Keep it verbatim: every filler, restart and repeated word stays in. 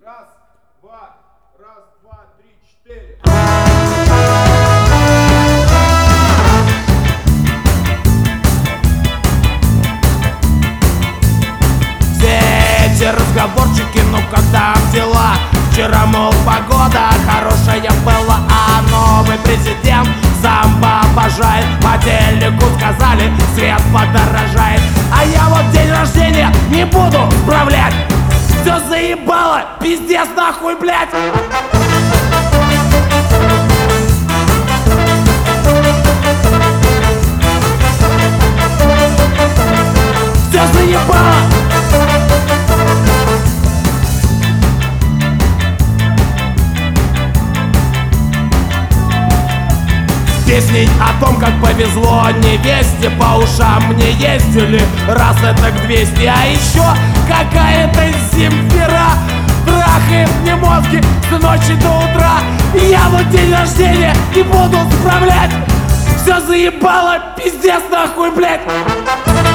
Раз, два, раз, два, три, четыре. Все эти разговорчики, ну когда дела? Вчера, мол, погода хорошая была, а новый президент самбо обожает. По телеку сказали, свет подорожает, а я вот день рождения не буду справлять. Все заебало, пиздец нахуй, блядь. Все заебало. Песни о том, как повезло невесте, по ушам мне ездили раз это к двести. А еще какая-то Земфира трахает мне мозги с ночи до утра. И я вот день рождения не буду справлять. Все заебало, пиздец нахуй, блядь.